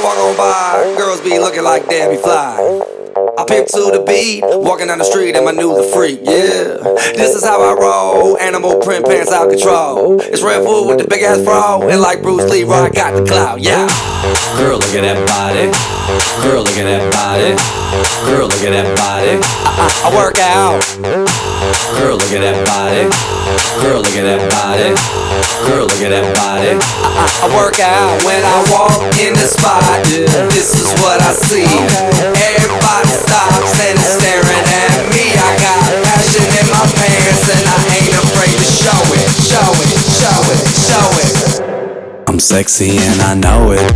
walk on by, girls be looking like Debbie Fly. I pimp to the beat, walking down the street and my new the freak, yeah. This is how I roll, animal print pants out control. It's Red Food with the big ass fro, and like Bruce Lee, I got the clout, yeah. Girl, look at that body. Girl, look at that body. Girl, look at that body. I work out. Girl, look at that body. Girl, look at that body. Girl, look at that body. I work out when I walk in the spot. This is what I see. Everybody stops and is staring at me. I got passion in my pants and I ain't afraid to show it. Show it, show it, show it. I'm sexy and I know it.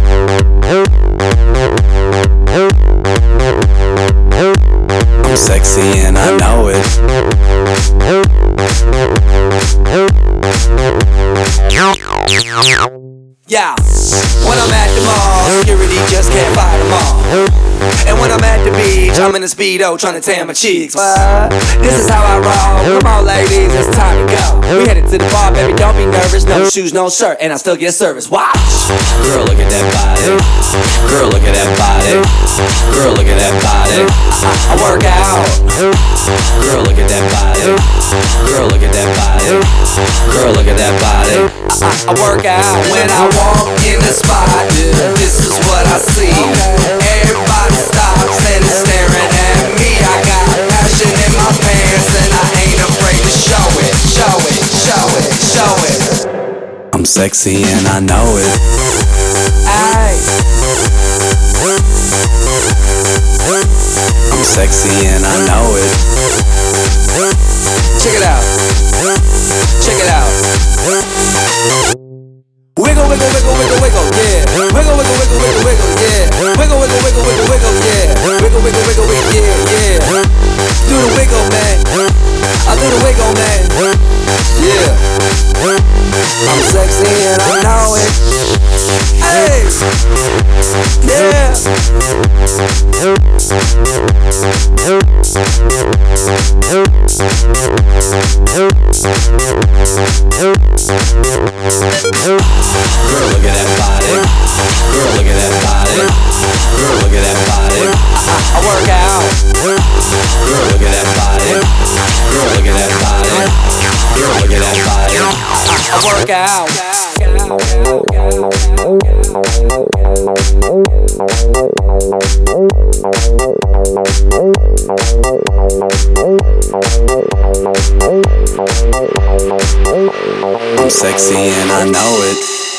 I'm sexy and I know it. Yeah, when I'm at the mall, security just can't fight them all. And when I'm at the beach, I'm in a Speedo trying to tan my cheeks. But this is how I roll. Come on, ladies, it's time to go. We headed to the bar, baby, don't be nervous. No shoes, no shirt, and I still get service. Watch. Girl, look at that body. Girl, look at that body. Girl, look at that body. I work out. Girl, look at that body. Girl, look at that body. Girl, look at that body. I work out when I walk in the spot. This is what I see. Everybody stops and is staring at me. I got passion in my pants and I ain't afraid to show it. Show it, show it, show it. I'm sexy and I know it. Aye. I'm sexy and I know it. Check it out. Check it out. Wiggle, wiggle, wiggle, wiggle, wiggle, yeah. Wiggle, wiggle, wiggle, wiggle, wiggle, yeah. Wiggle, wiggle, wiggle, wiggle, wiggle, yeah. Wiggle, wiggle, wiggle, wiggle, yeah, yeah. Do the wiggle, man. I do the wiggle, man. Yeah. I'm sexy and I know it. Hey. Yeah. Girl, look at that body. Girl, look at that body. Girl, look at that body. I work out. Girl, look at that body. Girl, look at that body. Girl, look at that body. I work out. I'm sexy and I know it.